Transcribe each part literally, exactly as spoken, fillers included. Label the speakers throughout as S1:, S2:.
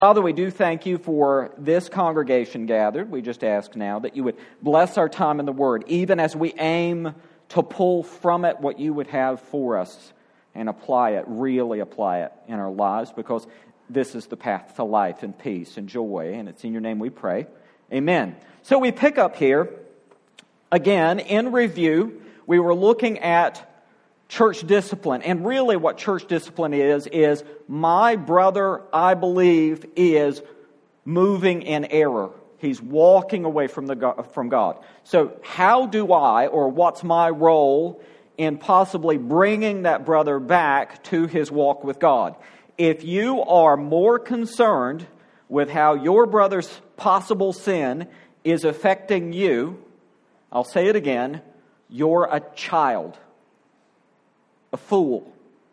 S1: Father, we do thank you for this congregation gathered. We just ask now that you would bless our time in the Word, even as we aim to pull from it what you would have for us and apply it, really apply it in our lives, because this is the path to life and peace and joy, and it's in your name we pray. Amen. So we pick up here, again, in review. We were looking at church discipline, and really what church discipline is, is my brother, I believe, is moving in error. He's walking away from the God, from God. So how do I, or what's my role in possibly bringing that brother back to his walk with God? If you are more concerned with how your brother's possible sin is affecting you, I'll say it again, you're a child. A fool.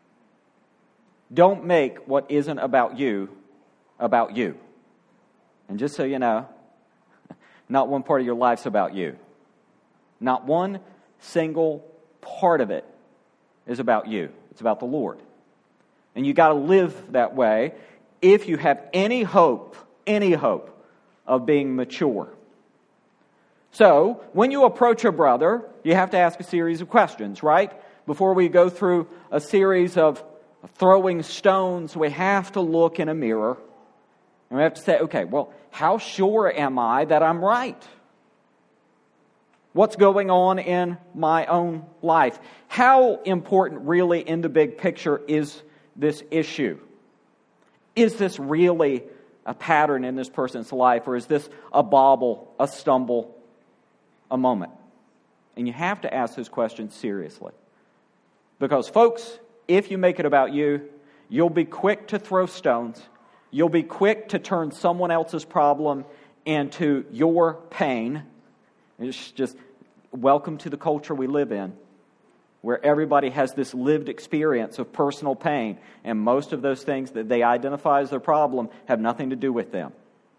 S1: Don't make what isn't about you about you. And just so you know, not one part of your life's about you. Not one single part of it is about you. It's about the Lord. And you got to live that way if you have any hope, any hope of being mature. So, when you approach a brother, you have to ask a series of questions, right? Before we go through a series of throwing stones, we have to look in a mirror. And we have to say, okay, well, how sure am I that I'm right? What's going on in my own life? How important really in the big picture is this issue? Is this really a pattern in this person's life, or is this a bobble, a stumble, a moment? And you have to ask those questions seriously. Because, folks, if you make it about you, you'll be quick to throw stones. You'll be quick to turn someone else's problem into your pain. It's just, welcome to the culture we live in, where everybody has this lived experience of personal pain, and most of those things that they identify as their problem have nothing to do with them.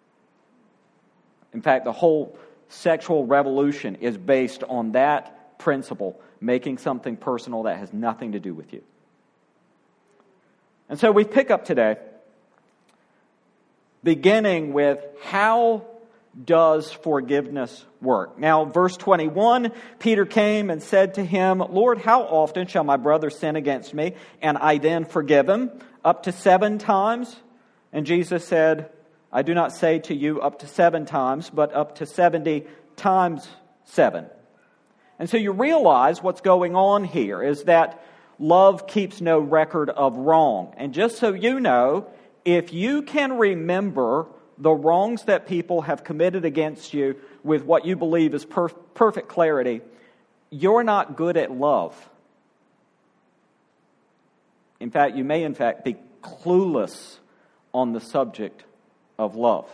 S1: In fact, the whole sexual revolution is based on that principle, making something personal that has nothing to do with you. And so we pick up today, beginning with how does forgiveness work? Now, verse twenty-one, Peter came and said to him, Lord, how often shall my brother sin against me, and I then forgive him? Up to seven times? And Jesus said, I do not say to you up to seven times, but up to seventy times seven. And so you realize what's going on here is that love keeps no record of wrong. And just so you know, if you can remember the wrongs that people have committed against you with what you believe is per- perfect clarity, you're not good at love. In fact, you may in fact be clueless on the subject of love.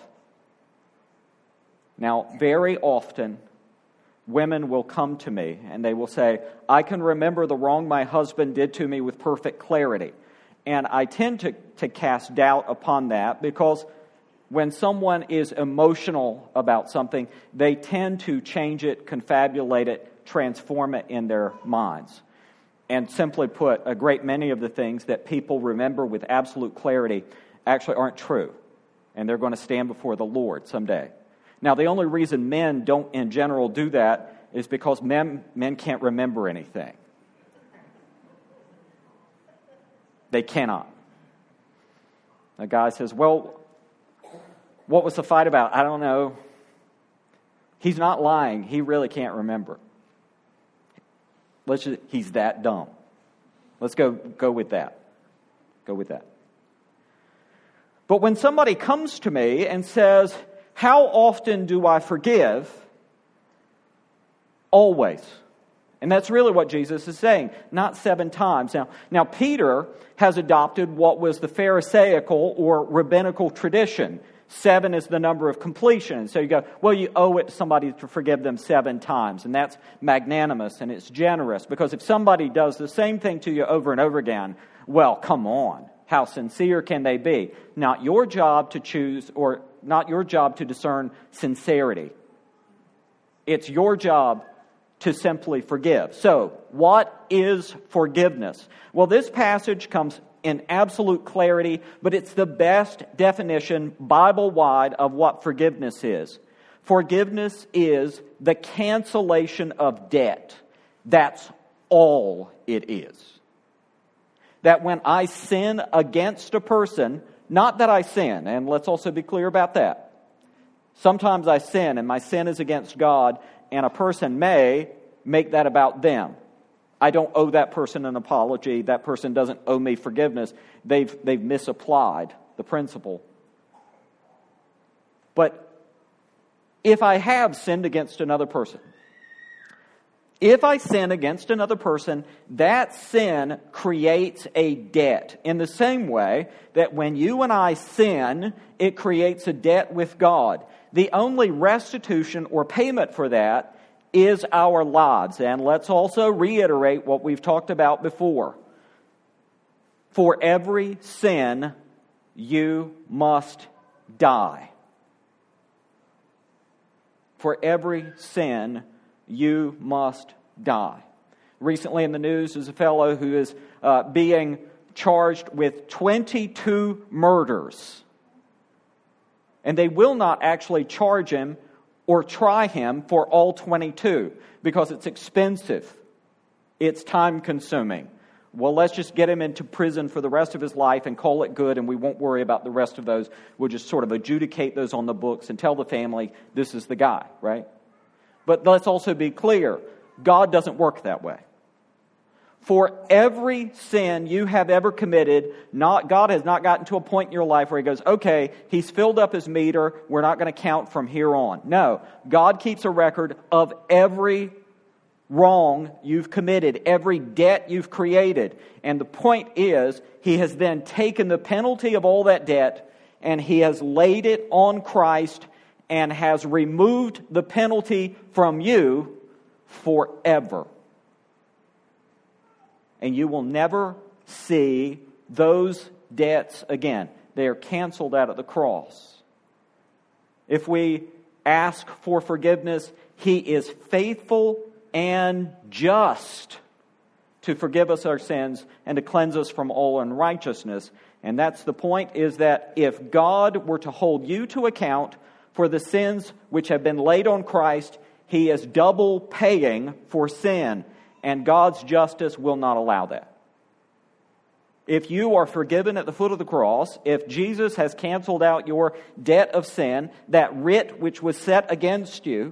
S1: Now, very often, women will come to me and they will say, I can remember the wrong my husband did to me with perfect clarity. And I tend to, to cast doubt upon that, because when someone is emotional about something, they tend to change it, confabulate it, transform it in their minds. And simply put, a great many of the things that people remember with absolute clarity actually aren't true. And they're going to stand before the Lord someday. Now, the only reason men don't in general do that is because men, men can't remember anything. They cannot. A guy says, well, what was the fight about? I don't know. He's not lying. He really can't remember. Let's just, he's that dumb. Let's go, go with that. Go with that. But when somebody comes to me and says, how often do I forgive? Always. And that's really what Jesus is saying, not seven times. Now, now Peter has adopted what was the Pharisaical or rabbinical tradition. Seven is the number of completion. So you go, well, you owe it to somebody to forgive them seven times. And that's magnanimous and it's generous. Because if somebody does the same thing to you over and over again, well, come on. How sincere can they be? Not your job to choose, or not your job to discern sincerity. It's your job to simply forgive. So, what is forgiveness? Well, this passage comes in absolute clarity, but it's the best definition Bible-wide of what forgiveness is. Forgiveness is the cancellation of debt. That's all it is. That when I sin against a person, not that I sin, and let's also be clear about that. Sometimes I sin, and my sin is against God, and a person may make that about them. I don't owe that person an apology. That person doesn't owe me forgiveness. They've, they've misapplied the principle. But if I have sinned against another person, if I sin against another person, that sin creates a debt. In the same way that when you and I sin, it creates a debt with God. The only restitution or payment for that is our lives. And let's also reiterate what we've talked about before. For every sin, you must die. For every sin, you must die. Recently in the news is a fellow who is uh, being charged with twenty-two murders. And they will not actually charge him or try him for all twenty-two because it's expensive. It's time-consuming. Well, let's just get him into prison for the rest of his life and call it good, and we won't worry about the rest of those. We'll just sort of adjudicate those on the books and tell the family, this is the guy, right? But let's also be clear, God doesn't work that way. For every sin you have ever committed, not God has not gotten to a point in your life where He goes, okay, He's filled up His meter, we're not going to count from here on. No, God keeps a record of every wrong you've committed, every debt you've created. And the point is, He has then taken the penalty of all that debt and He has laid it on Christ and has removed the penalty from you forever. And you will never see those debts again. They are canceled out at the cross. If we ask for forgiveness, He is faithful and just to forgive us our sins and to cleanse us from all unrighteousness. And that's the point, is that if God were to hold you to account for the sins which have been laid on Christ, He is double paying for sin. And God's justice will not allow that. If you are forgiven at the foot of the cross, if Jesus has canceled out your debt of sin, that writ which was set against you,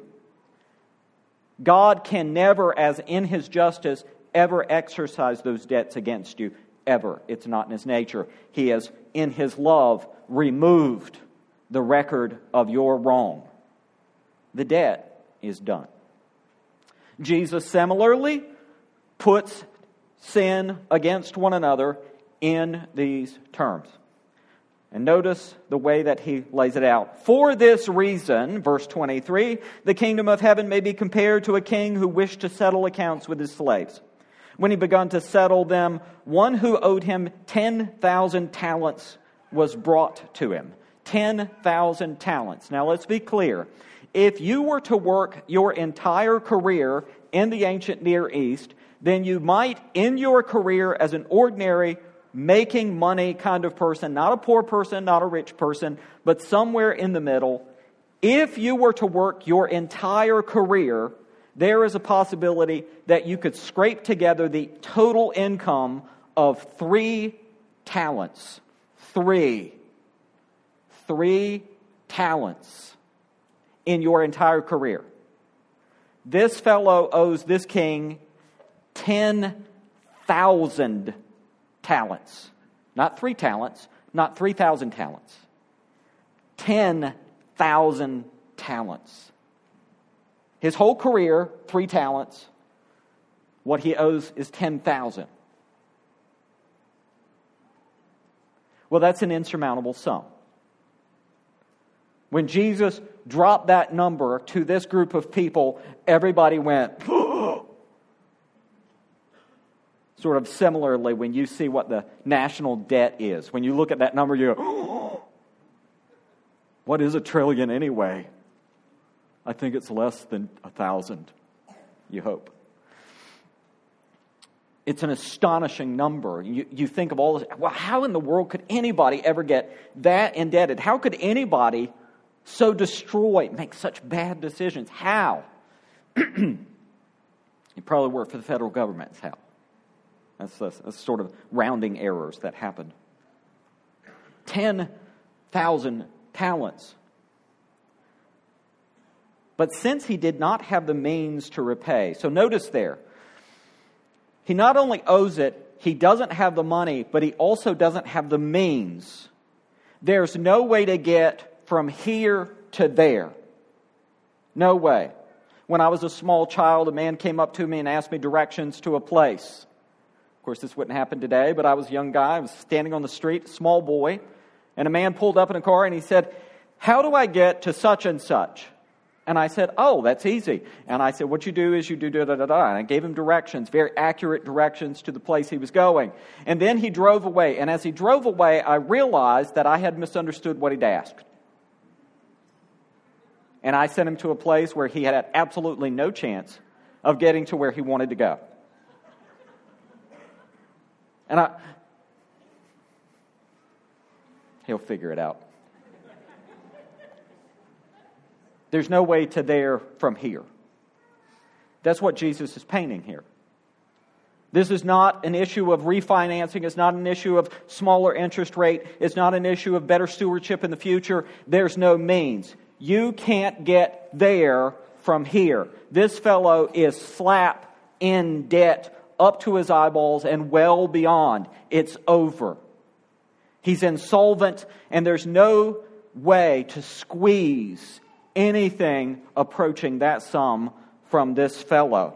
S1: God can never, as in His justice, ever exercise those debts against you. Ever. It's not in His nature. He has, in His love, removed the record of your wrong. The debt is done. Jesus similarly puts sin against one another in these terms. And notice the way that He lays it out. For this reason, verse twenty-three, the kingdom of heaven may be compared to a king who wished to settle accounts with his slaves. When he began to settle them, one who owed him ten thousand talents was brought to him. ten thousand talents. Now let's be clear. If you were to work your entire career in the ancient Near East, then you might, in your career as an ordinary making money kind of person, not a poor person, not a rich person, but somewhere in the middle, if you were to work your entire career, there is a possibility that you could scrape together the total income of three talents. Three. Three talents in your entire career. This fellow owes this king ten thousand talents. Not three talents, not three thousand talents. ten thousand talents. His whole career, three talents. What he owes is ten thousand. Well, that's an insurmountable sum. When Jesus dropped that number to this group of people, everybody went, sort of similarly when you see what the national debt is. When you look at that number, you go, what is a trillion anyway? I think it's less than a thousand, you hope. It's an astonishing number. You, you think of all this, well, how in the world could anybody ever get that indebted? How could anybody so destroy, make such bad decisions? How? You probably work for the federal government. How? That's, that's, that's sort of rounding errors that happened. ten thousand talents. But since he did not have the means to repay, so notice there, he not only owes it, he doesn't have the money, but he also doesn't have the means. There's no way to get from here to there. No way. When I was a small child, a man came up to me and asked me directions to a place. Of course, this wouldn't happen today, but I was a young guy. I was standing on the street, a small boy, and a man pulled up in a car and he said, "How do I get to such and such?" And I said, "Oh, that's easy." And I said, "What you do is you do da da da da." And I gave him directions, very accurate directions to the place he was going. And then he drove away. And as he drove away, I realized that I had misunderstood what he'd asked. And I sent him to a place where he had absolutely no chance of getting to where he wanted to go. And I, he'll figure it out. There's no way to there from here. That's what Jesus is painting here. This is not an issue of refinancing. It's not an issue of smaller interest rate. It's not an issue of better stewardship in the future. There's no means. You can't get there from here. This fellow is slap in debt up to his eyeballs and well beyond. It's over. He's insolvent, and there's no way to squeeze anything approaching that sum from this fellow.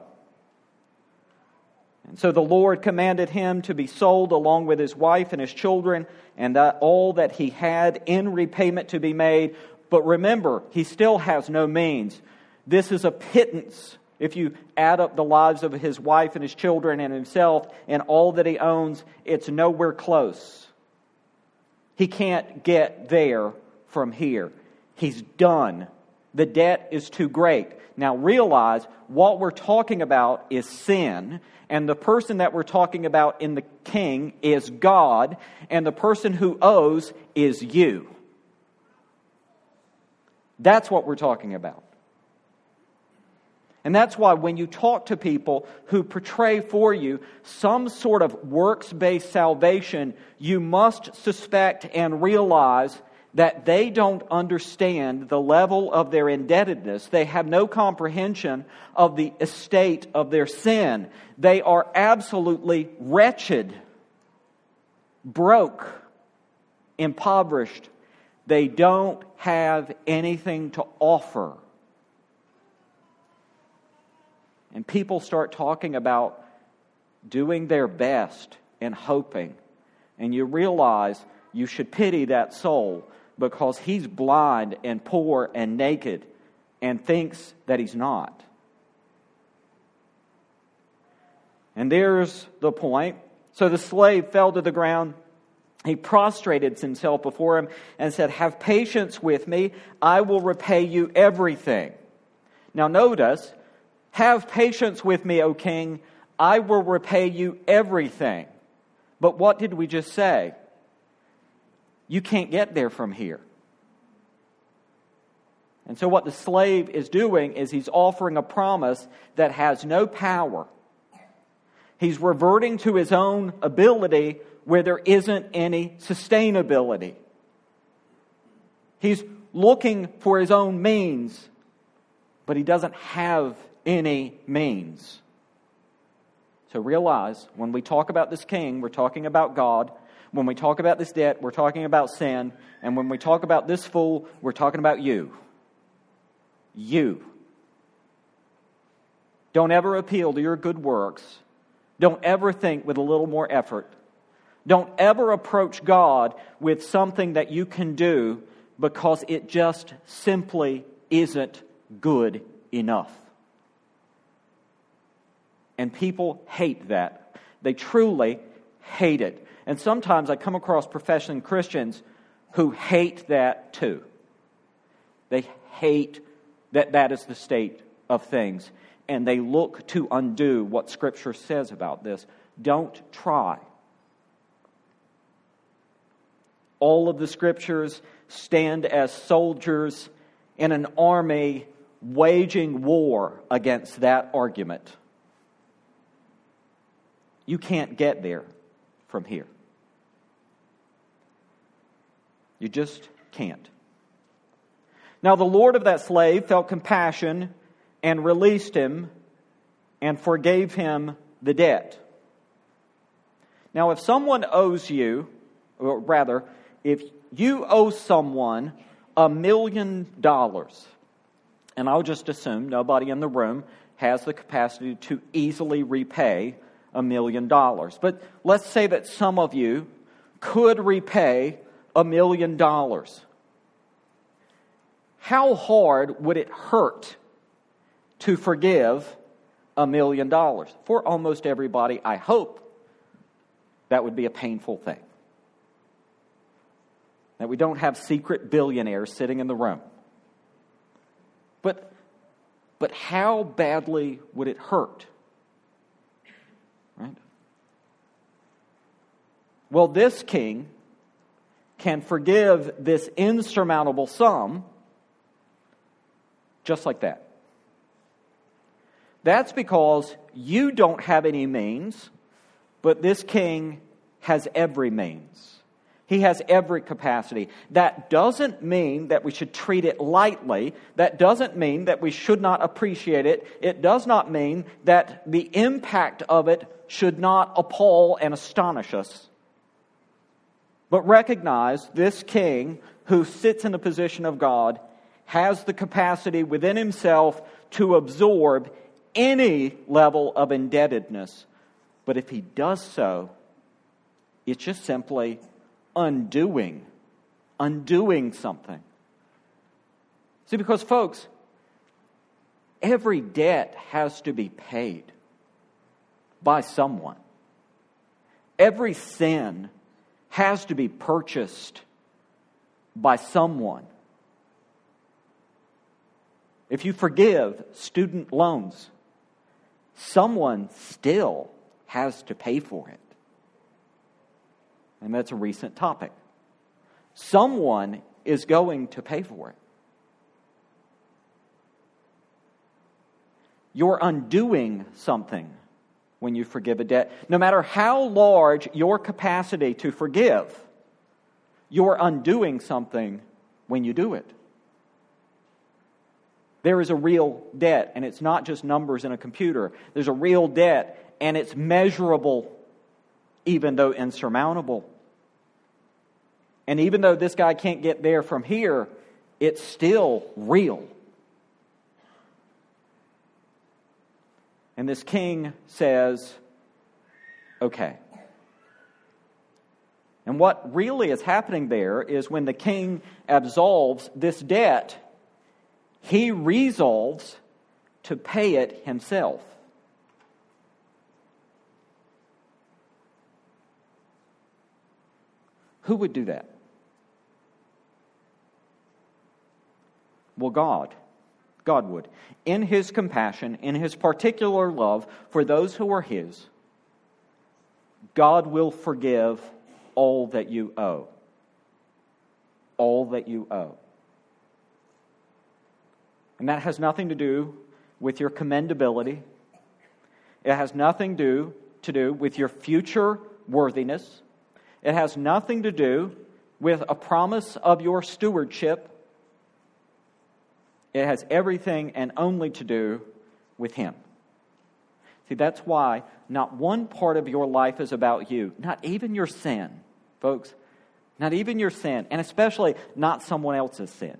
S1: And so the Lord commanded him to be sold along with his wife and his children, and that all that he had in repayment to be made. But remember, he still has no means. This is a pittance. If you add up the lives of his wife and his children and himself and all that he owns, it's nowhere close. He can't get there from here. He's done. The debt is too great. Now realize what we're talking about is sin, and the person that we're talking about in the king is God, and the person who owes is you. That's what we're talking about. And that's why when you talk to people who portray for you some sort of works-based salvation, you must suspect and realize that they don't understand the level of their indebtedness. They have no comprehension of the estate of their sin. They are absolutely wretched, broke, impoverished. They don't have anything to offer. And people start talking about doing their best and hoping. And you realize you should pity that soul, because he's blind and poor and naked and thinks that he's not. And there's the point. So the slave fell to the ground. He prostrated himself before him and said, "Have patience with me. I will repay you everything." Now notice, "Have patience with me, O king. I will repay you everything." But what did we just say? You can't get there from here. And so what the slave is doing is he's offering a promise that has no power. He's reverting to his own ability where there isn't any sustainability. He's looking for his own means, but he doesn't have any means. So realize, when we talk about this king, we're talking about God. When we talk about this debt, we're talking about sin. And when we talk about this fool, we're talking about you. You. Don't ever appeal to your good works. Don't ever think with a little more effort. Don't ever approach God with something that you can do, because it just simply isn't good enough. And people hate that. They truly hate it. And sometimes I come across professing Christians who hate that too. They hate that that is the state of things. And they look to undo what Scripture says about this. Don't try. All of the Scriptures stand as soldiers in an army waging war against that argument. You can't get there from here. You just can't. Now the Lord of that slave felt compassion and released him and forgave him the debt. Now if someone owes you, or rather, if you owe someone a million dollars, and I'll just assume nobody in the room has the capacity to easily repay a million dollars. But let's say that some of you could repay a million dollars. How hard would it hurt to forgive a million dollars? For almost everybody, I hope, that would be a painful thing. That we don't have secret billionaires sitting in the room. But, but how badly would it hurt? Right? Well, this king can forgive this insurmountable sum just like that. That's because you don't have any means, but this king has every means. He has every capacity. That doesn't mean that we should treat it lightly. That doesn't mean that we should not appreciate it. It does not mean that the impact of it should not appall and astonish us. But recognize this king who sits in the position of God has the capacity within himself to absorb any level of indebtedness. But if he does so, it's just simply undoing, undoing something. See, because folks, every debt has to be paid by someone. Every sin has to be purchased by someone. If you forgive student loans, someone still has to pay for it. And that's a recent topic. Someone is going to pay for it. You're undoing something when you forgive a debt. No matter how large your capacity to forgive, you're undoing something when you do it. There is a real debt, and it's not just numbers in a computer. There's a real debt, and it's measurable, even though insurmountable. And even though this guy can't get there from here, it's still real. And this king says, okay. And what really is happening there is when the king absolves this debt, he resolves to pay it himself. Who would do that? Well, God. God would. In His compassion, in His particular love for those who are His, God will forgive all that you owe. All that you owe. And that has nothing to do with your commendability. It has nothing to do, to do with your future worthiness. It has nothing to do with a promise of your stewardship. It has everything and only to do with Him. See, that's why not one part of your life is about you. Not even your sin, folks. Not even your sin. And especially not someone else's sin.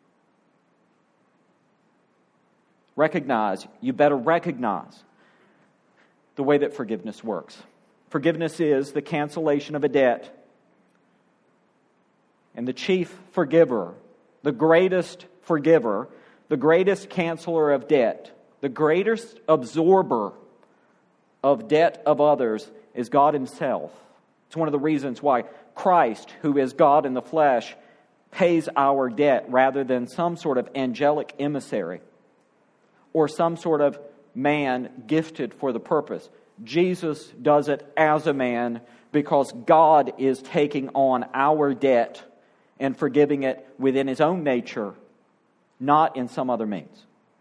S1: Recognize, you better recognize the way that forgiveness works. Forgiveness is the cancellation of a debt. And the chief forgiver, the greatest forgiver, the greatest canceller of debt, the greatest absorber of debt of others is God Himself. It's one of the reasons why Christ, who is God in the flesh, pays our debt rather than some sort of angelic emissary or some sort of man gifted for the purpose. Jesus does it as a man because God is taking on our debt and forgiving it within His own nature, not in some other means.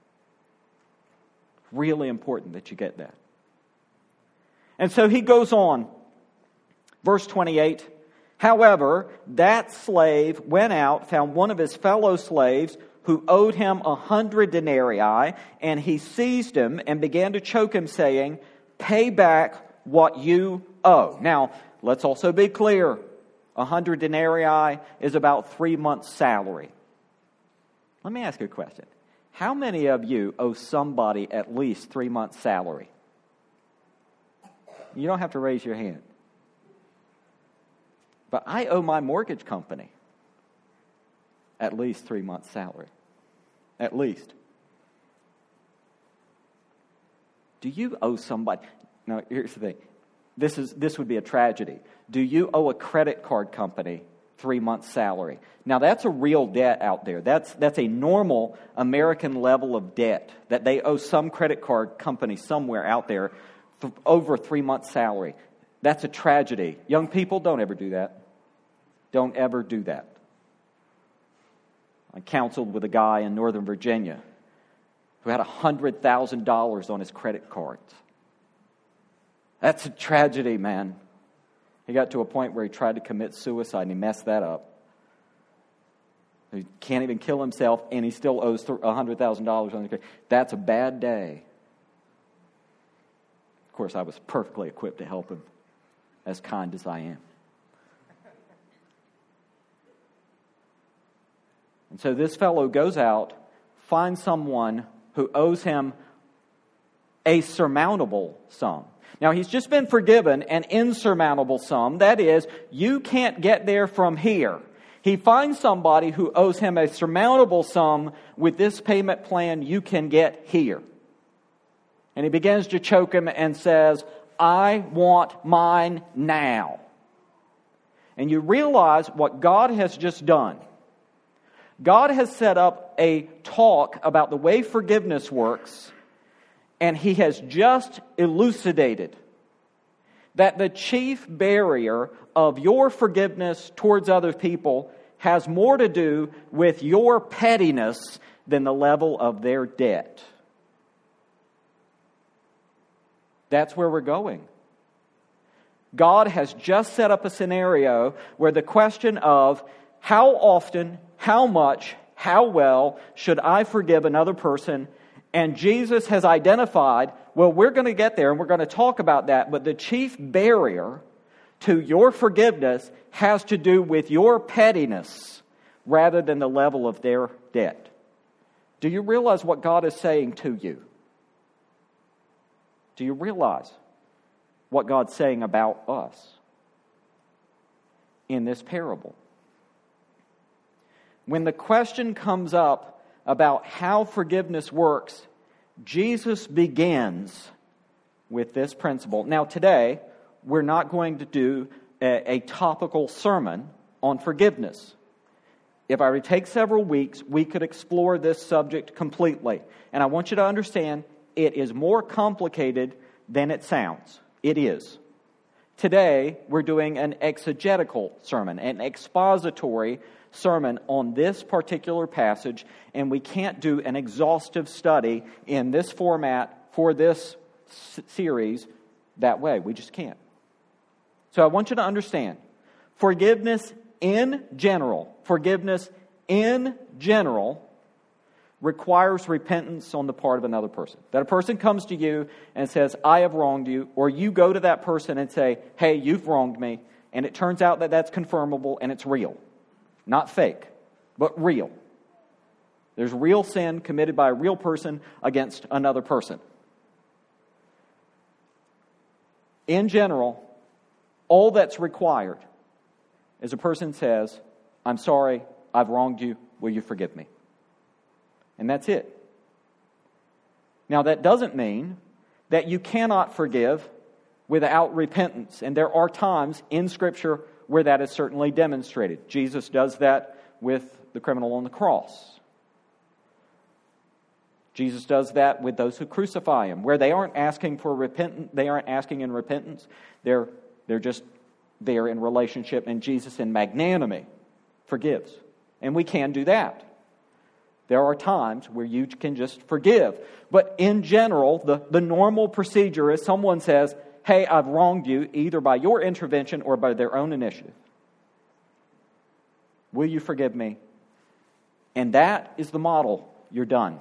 S1: Really important that you get that. And so he goes on, verse twenty-eight, however, that slave went out, found one of his fellow slaves who owed him a hundred denarii, and he seized him and began to choke him, saying, pay back what you owe. Now, let's also be clear. A hundred denarii is about three months' salary. Let me ask you a question. How many of you owe somebody at least three months' salary? You don't have to raise your hand. But I owe my mortgage company at least three months' salary. At least. Do you owe somebody? Now, here's the thing. This is this would be a tragedy. Do you owe a credit card company three months' salary? Now, that's a real debt out there. That's that's a normal American level of debt that they owe some credit card company somewhere out there for over three months' salary. That's a tragedy. Young people, don't ever do that. Don't ever do that. I counseled with a guy in Northern Virginia who had one hundred thousand dollars on his credit cards. That's a tragedy, man. He got to a point where he tried to commit suicide and he messed that up. He can't even kill himself and he still owes one hundred thousand dollars on his credit. That's a bad day. Of course, I was perfectly equipped to help him, as kind as I am. And so this fellow goes out, finds someone who owes him a surmountable sum. Now, he's just been forgiven an insurmountable sum. That is, you can't get there from here. He finds somebody who owes him a surmountable sum. With this payment plan, you can get here. And he begins to choke him and says, I want mine now. And you realize what God has just done. God has set up a talk about the way forgiveness works, and He has just elucidated that the chief barrier of your forgiveness towards other people has more to do with your pettiness than the level of their debt. That's where we're going. God has just set up a scenario where the question of how often, how much, how well should I forgive another person? And Jesus has identified, well, we're going to get there and we're going to talk about that, but the chief barrier to your forgiveness has to do with your pettiness rather than the level of their debt. Do you realize what God is saying to you? Do you realize what God's saying about us in this parable? When the question comes up about how forgiveness works, Jesus begins with this principle. Now today, we're not going to do a, a topical sermon on forgiveness. If I were to take several weeks, we could explore this subject completely. And I want you to understand, it is more complicated than it sounds. It is. Today, we're doing an exegetical sermon, an expository sermon on this particular passage, and we can't do an exhaustive study in this format for this s- series that way. We just can't. So I want you to understand, forgiveness in general, forgiveness in general requires repentance on the part of another person. That a person comes to you and says, I have wronged you, or you go to that person and say, hey, you've wronged me, and it turns out that that's confirmable and it's real. Not fake, but real. There's real sin committed by a real person against another person. In general, all that's required is a person says, I'm sorry, I've wronged you, will you forgive me? And that's it. Now, that doesn't mean that you cannot forgive without repentance. And there are times in Scripture where that is certainly demonstrated. Jesus does that with the criminal on the cross. Jesus does that with those who crucify him, where they aren't asking for repentance, they aren't asking in repentance. They're they're just there in relationship, and Jesus in magnanimity forgives. And we can do that. There are times where you can just forgive. But in general, the, the normal procedure is someone says, hey, I've wronged you either by your intervention or by their own initiative. Will you forgive me? And that is the model. You're done.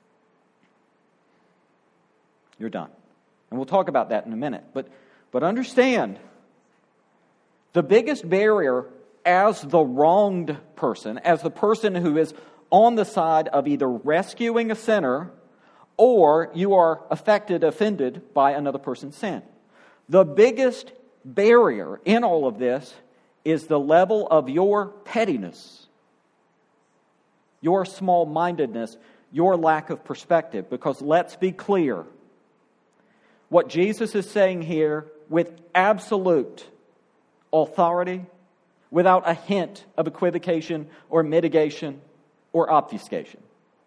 S1: You're done. And we'll talk about that in a minute. But, but understand, the biggest barrier as the wronged person, as the person who is on the side of either rescuing a sinner or you are affected, offended by another person's sin. The biggest barrier in all of this is the level of your pettiness, your small-mindedness, your lack of perspective. Because let's be clear, what Jesus is saying here with absolute authority, without a hint of equivocation or mitigation or obfuscation.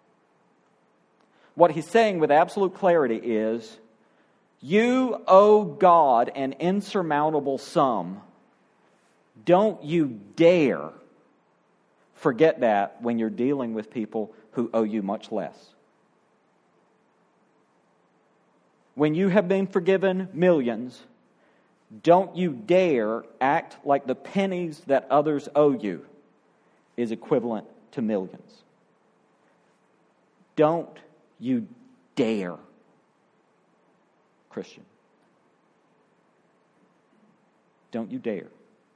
S1: What he's saying with absolute clarity is, you owe God an insurmountable sum. Don't you dare forget that when you're dealing with people who owe you much less. When you have been forgiven millions, don't you dare act like the pennies that others owe you is equivalent to millions. Don't you dare, Christian. Don't you dare.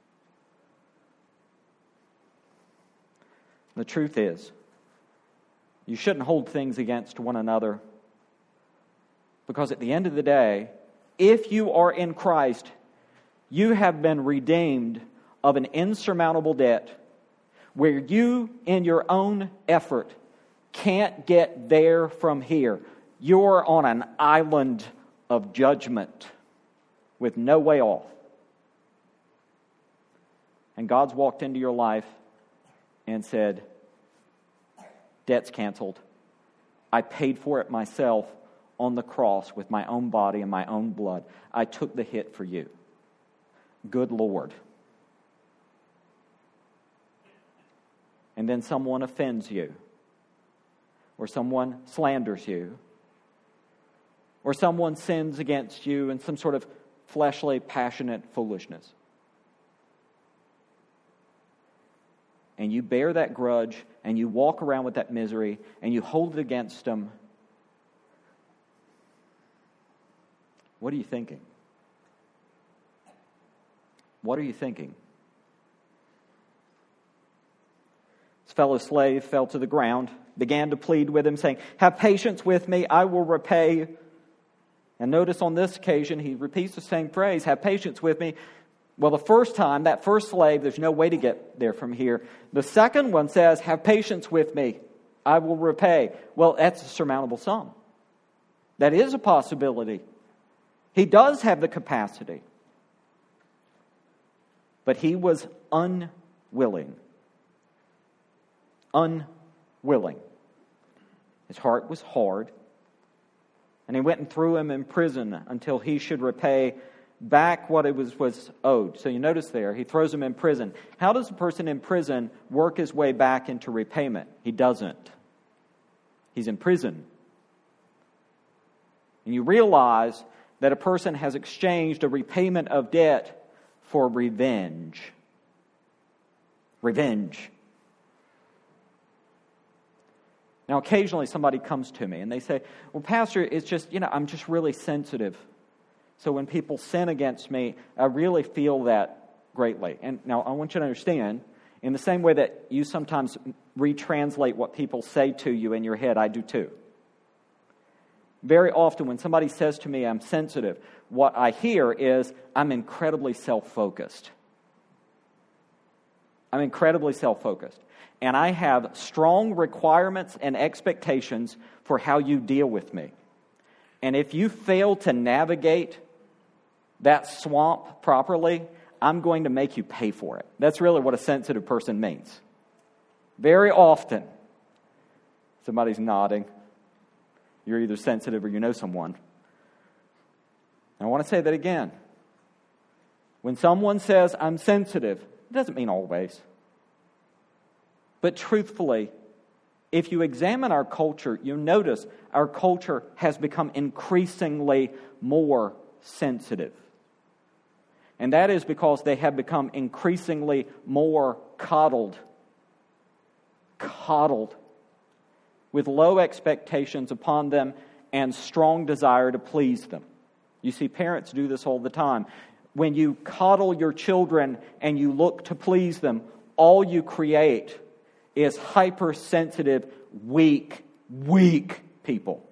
S1: The truth is, you shouldn't hold things against one another, because at the end of the day, if you are in Christ, you have been redeemed of an insurmountable debt where you, in your own effort, can't get there from here. You're on an island of judgment with no way off. And God's walked into your life and said, debt's canceled. I paid for it myself on the cross with my own body and my own blood. I took the hit for you. Good Lord. And then someone offends you, or someone slanders you, or someone sins against you in some sort of fleshly, passionate foolishness. And you bear that grudge, and you walk around with that misery, and you hold it against them. What are you thinking? What are you thinking? His fellow slave fell to the ground, began to plead with him, saying, have patience with me, I will repay. And notice on this occasion, he repeats the same phrase, have patience with me. Well, the first time, that first slave, there's no way to get there from here. The second one says, have patience with me, I will repay. Well, that's a surmountable sum. That is a possibility. He does have the capacity. But he was unwilling. Unwilling. His heart was hard. And he went and threw him in prison until he should repay back what it was, was owed. So you notice there, he throws him in prison. How does a person in prison work his way back into repayment? He doesn't. He's in prison. And you realize that a person has exchanged a repayment of debt for revenge. Revenge. Now, occasionally somebody comes to me and they say, well, Pastor, it's just, you know, I'm just really sensitive. So when people sin against me, I really feel that greatly. And now I want you to understand, in the same way that you sometimes retranslate what people say to you in your head, I do too. Very often when somebody says to me, I'm sensitive, what I hear is, I'm incredibly self-focused. I'm incredibly self-focused. And I have strong requirements and expectations for how you deal with me. And if you fail to navigate that swamp properly, I'm going to make you pay for it. That's really what a sensitive person means. Very often, somebody's nodding. You're either sensitive or you know someone. And I want to say that again. When someone says, I'm sensitive, it doesn't mean always. But truthfully, if you examine our culture, you'll notice our culture has become increasingly more sensitive. And that is because they have become increasingly more coddled. Coddled. With low expectations upon them and strong desire to please them. You see, parents do this all the time. When you coddle your children and you look to please them, all you create is hypersensitive, weak, weak people.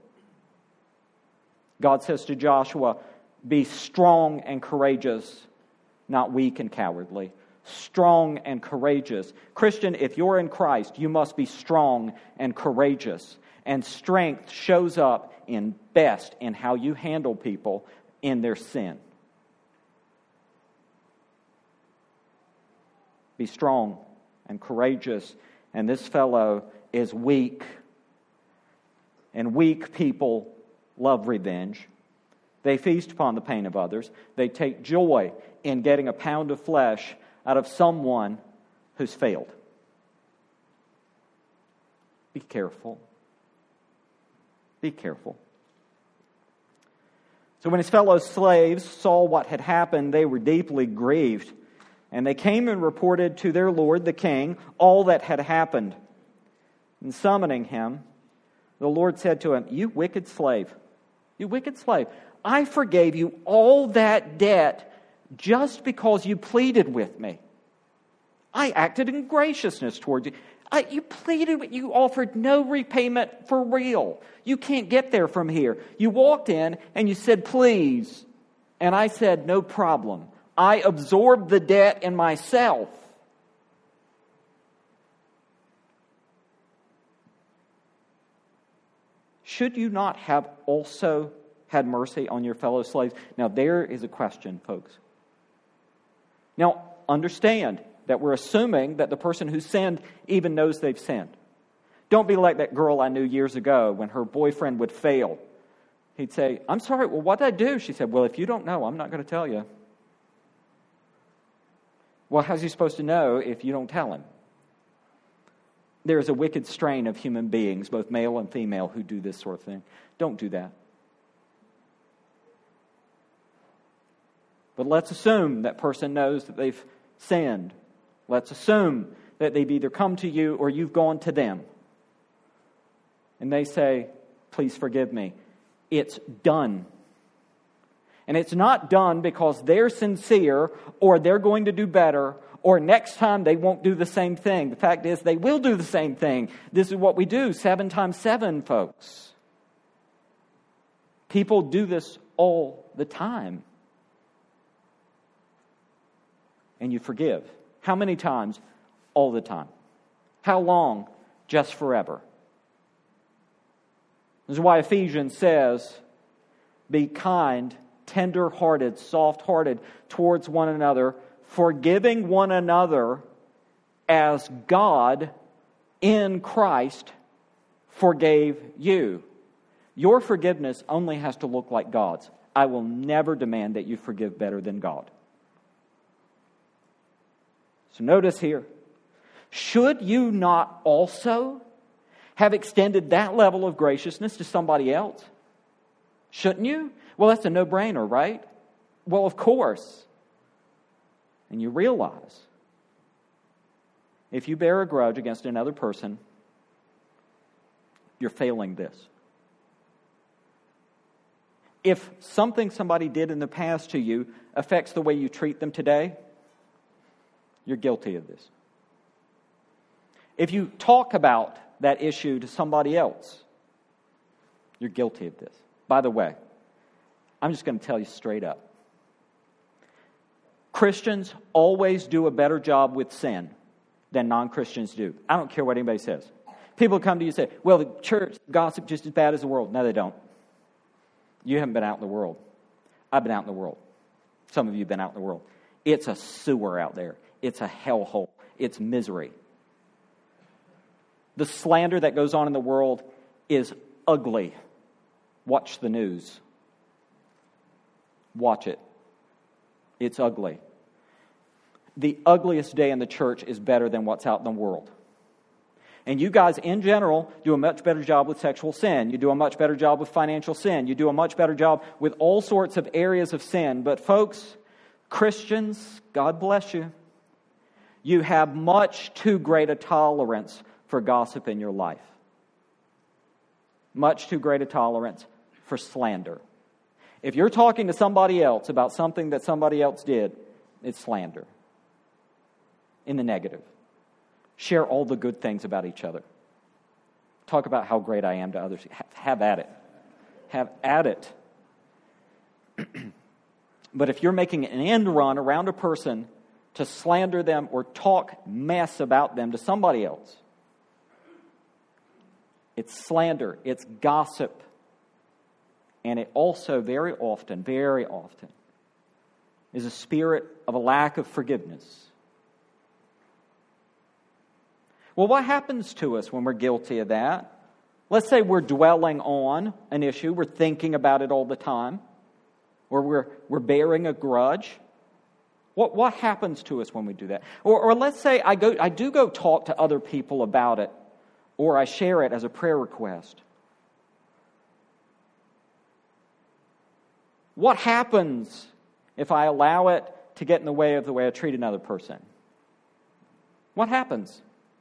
S1: God says to Joshua, be strong and courageous, not weak and cowardly. Strong and courageous. Christian, if you're in Christ, you must be strong and courageous. And strength shows up in best in how you handle people in their sin. Be strong and courageous. And this fellow is weak. And weak people love revenge. They feast upon the pain of others. They take joy in getting a pound of flesh out of someone who's failed. Be careful. Be careful. So when his fellow slaves saw what had happened, they were deeply grieved. And they came and reported to their lord, the king, all that had happened. And summoning him, the Lord said to him, you wicked slave, you wicked slave, I forgave you all that debt just because you pleaded with me. I acted in graciousness towards you. I, you pleaded, you offered no repayment for real. You can't get there from here. You walked in and you said, please. And I said, no problem. I absorbed the debt in myself. Should you not have also had mercy on your fellow slaves? Now, there is a question, folks. Now, understand that we're assuming that the person who sinned even knows they've sinned. Don't be like that girl I knew years ago when her boyfriend would fail. He'd say, I'm sorry, well, what did I do? She said, well, if you don't know, I'm not going to tell you. Well, how's he supposed to know if you don't tell him? There is a wicked strain of human beings, both male and female, who do this sort of thing. Don't do that. But let's assume that person knows that they've sinned. Let's assume that they've either come to you or you've gone to them. And they say, please forgive me. It's done. And it's not done because they're sincere or they're going to do better or next time they won't do the same thing. The fact is they will do the same thing. This is what we do, seven times seven, folks. People do this all the time. And you forgive. How many times? All the time. How long? Just forever. This is why Ephesians says, be kind, tender-hearted, soft-hearted towards one another, forgiving one another as God in Christ forgave you. Your forgiveness only has to look like God's. I will never demand that you forgive better than God. So notice here, should you not also have extended that level of graciousness to somebody else? Shouldn't you? Well, that's a no-brainer, right? Well, of course. And you realize, if you bear a grudge against another person, you're failing this. If something somebody did in the past to you affects the way you treat them today, you're guilty of this. If you talk about that issue to somebody else, you're guilty of this. By the way, I'm just going to tell you straight up. Christians always do a better job with sin than non-Christians do. I don't care what anybody says. People come to you and say, well, the church gossip just as bad as the world. No, they don't. You haven't been out in the world. I've been out in the world. Some of you have been out in the world. It's a sewer out there. It's a hellhole. It's misery. The slander that goes on in the world is ugly. Watch the news. Watch it. It's ugly. The ugliest day in the church is better than what's out in the world. And you guys, in general, do a much better job with sexual sin. You do a much better job with financial sin. You do a much better job with all sorts of areas of sin. But folks, Christians, God bless you, you have much too great a tolerance for gossip in your life. Much too great a tolerance for slander. If you're talking to somebody else about something that somebody else did, it's slander. In the negative. Share all the good things about each other. Talk about how great I am to others. Have at it. Have at it. But if you're making an end run around a person to slander them or talk mess about them to somebody else, it's slander, it's gossip, and it also very often, very often, is a spirit of a lack of forgiveness. Well, what happens to us when we're guilty of that? Let's say we're dwelling on an issue, we're thinking about it all the time, or we're we're bearing a grudge. What what happens to us when we do that? Or or let's say I go I do go talk to other people about it, or I share it as a prayer request. What happens if I allow it to get in the way of the way I treat another person? What happens?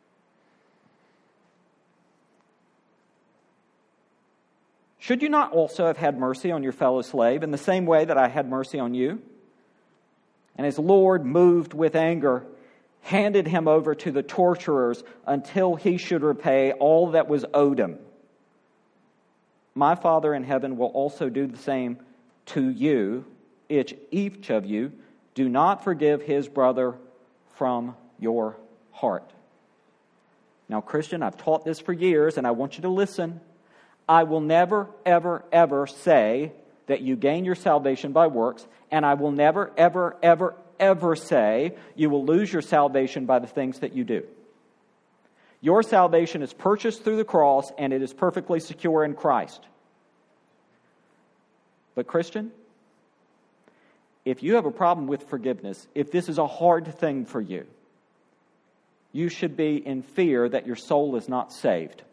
S1: Should you not also have had mercy on your fellow slave in the same way that I had mercy on you? And his Lord, moved with anger, handed him over to the torturers until he should repay all that was owed him. My Father in heaven will also do the same to you, if each of you do not forgive his brother from your heart. Now, Christian, I've taught this for years, and I want you to listen. I will never, ever, ever say that you gain your salvation by works, and I will never, ever, ever, ever say you will lose your salvation by the things that you do. Your salvation is purchased through the cross, and it is perfectly secure in Christ. But Christian, if you have a problem with forgiveness, if this is a hard thing for you, you should be in fear that your soul is not saved.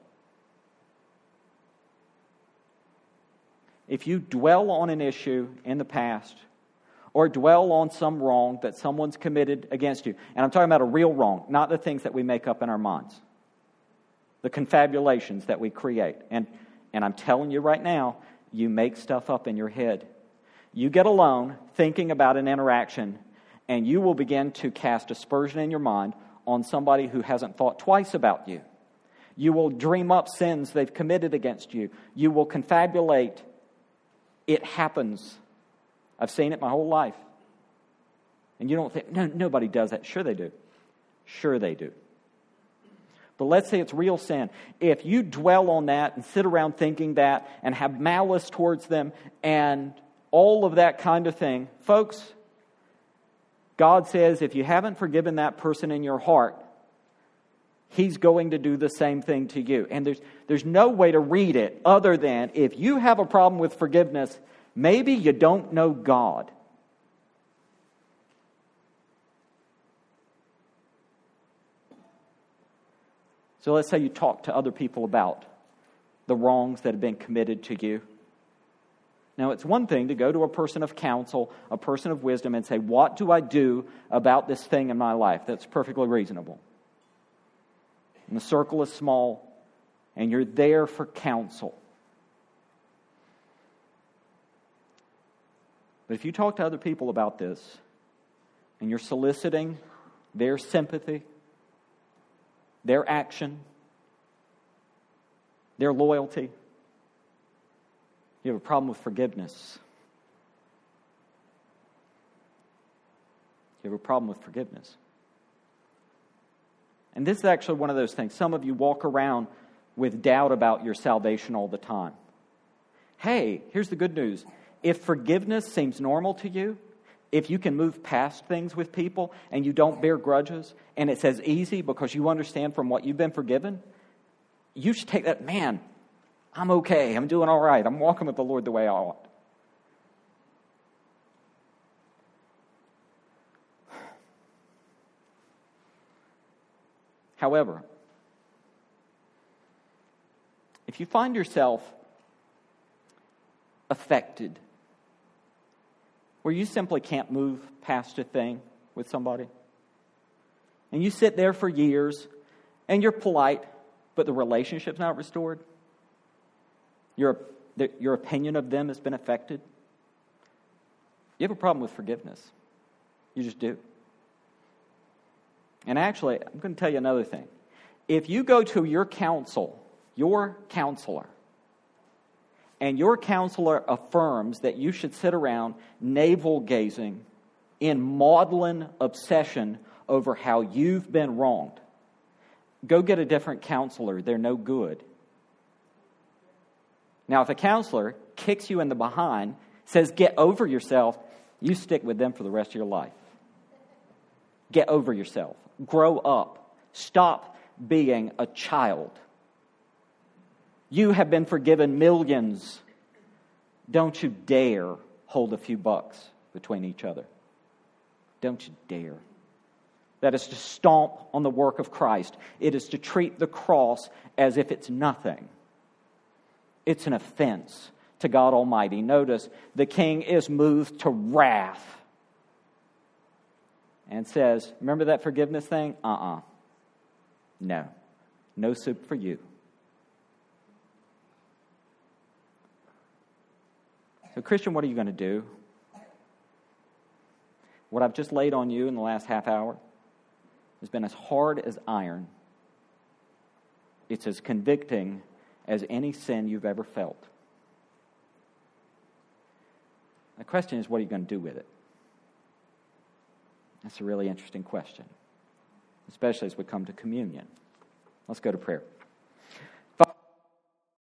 S1: If you dwell on an issue in the past, or dwell on some wrong that someone's committed against you, and I'm talking about a real wrong, not the things that we make up in our minds, the confabulations that we create. And, and I'm telling you right now, you make stuff up in your head. You get alone thinking about an interaction, and you will begin to cast aspersion in your mind on somebody who hasn't thought twice about you. You will dream up sins they've committed against you. You will confabulate. It happens. I've seen it my whole life. And you don't think, no, nobody does that. Sure they do. Sure they do. But let's say it's real sin. If you dwell on that and sit around thinking that and have malice towards them and all of that kind of thing, folks, God says if you haven't forgiven that person in your heart, He's going to do the same thing to you. And there's there's no way to read it other than if you have a problem with forgiveness, maybe you don't know God. So let's say you talk to other people about the wrongs that have been committed to you. Now, it's one thing to go to a person of counsel, a person of wisdom, and say, what do I do about this thing in my life? That's perfectly reasonable. And the circle is small, and you're there for counsel. But if you talk to other people about this, and you're soliciting their sympathy, their action, their loyalty, you have a problem with forgiveness. You have a problem with forgiveness. And this is actually one of those things. Some of you walk around with doubt about your salvation all the time. Hey, here's the good news. If forgiveness seems normal to you, if you can move past things with people and you don't bear grudges, and it says easy because you understand from what you've been forgiven, you should take that, man, I'm okay. I'm doing all right. I'm walking with the Lord the way I ought. However, if you find yourself affected, where you simply can't move past a thing with somebody, and you sit there for years, and you're polite, but the relationship's not restored, your, your opinion of them has been affected, you have a problem with forgiveness. You just do. And actually, I'm going to tell you another thing. If you go to your counsel, your counselor, and your counselor affirms that you should sit around navel-gazing in maudlin obsession over how you've been wronged, go get a different counselor. They're no good. Now, if a counselor kicks you in the behind, says, get over yourself, you stick with them for the rest of your life. Get over yourself. Grow up. Stop being a child. You have been forgiven millions. Don't you dare hold a few bucks between each other. Don't you dare. That is to stomp on the work of Christ. It is to treat the cross as if it's nothing. It's an offense to God Almighty. Notice, the king is moved to wrath and says, remember that forgiveness thing? Uh-uh. No. No soup for you. So, Christian, what are you going to do? What I've just laid on you in the last half hour has been as hard as iron. It's as convicting as any sin you've ever felt. The question is, what are you going to do with it? That's a really interesting question, especially as we come to communion. Let's go to prayer.